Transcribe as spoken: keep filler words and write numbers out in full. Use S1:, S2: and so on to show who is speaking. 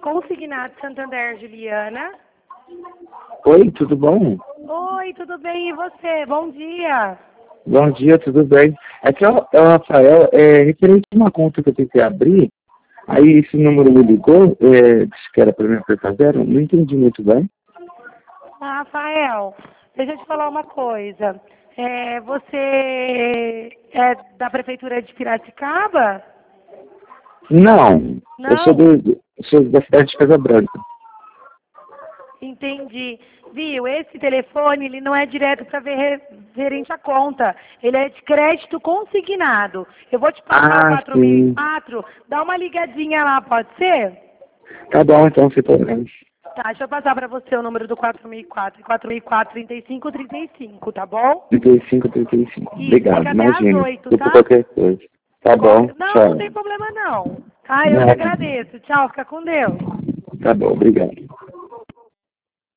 S1: Consignado Santander, Juliana.
S2: Oi, tudo bom?
S1: Oi, tudo bem? E você? Bom dia.
S2: Bom dia, tudo bem? Aqui é o é o Rafael, é, referente a uma conta que eu tentei abrir, aí esse número me ligou, é, disse que era para mim fazer, não entendi muito bem.
S1: Ah, Rafael, deixa eu te falar uma coisa. É, você é da Prefeitura de Piracicaba?
S2: Não, eu sou,
S1: Não?
S2: do, do- sou da cidade de Casa Branca.
S1: Entendi. Viu? Esse telefone, ele não é direto para ver referente à conta. Ele é de crédito consignado. Eu vou te passar o
S2: Ah,
S1: quatro mil e
S2: sim.
S1: quatro. Dá uma ligadinha lá, pode ser?
S2: Tá bom, então, sem problemas.
S1: Tá, deixa eu passar para você o número do quatro mil e quatro. quatro mil e quatro, trinta e cinco, trinta e cinco, tá bom?
S2: trinta e cinco, trinta e cinco.
S1: Isso,
S2: Obrigado,
S1: fica até às
S2: imagina.
S1: oito,
S2: Por
S1: tá?
S2: qualquer coisa. Tá bom,
S1: Qualquer- Não, não
S2: tchau.
S1: tem problema não. Ah, eu que
S2: Nada.
S1: agradeço. Tchau, fica com Deus.
S2: Tá bom, obrigado.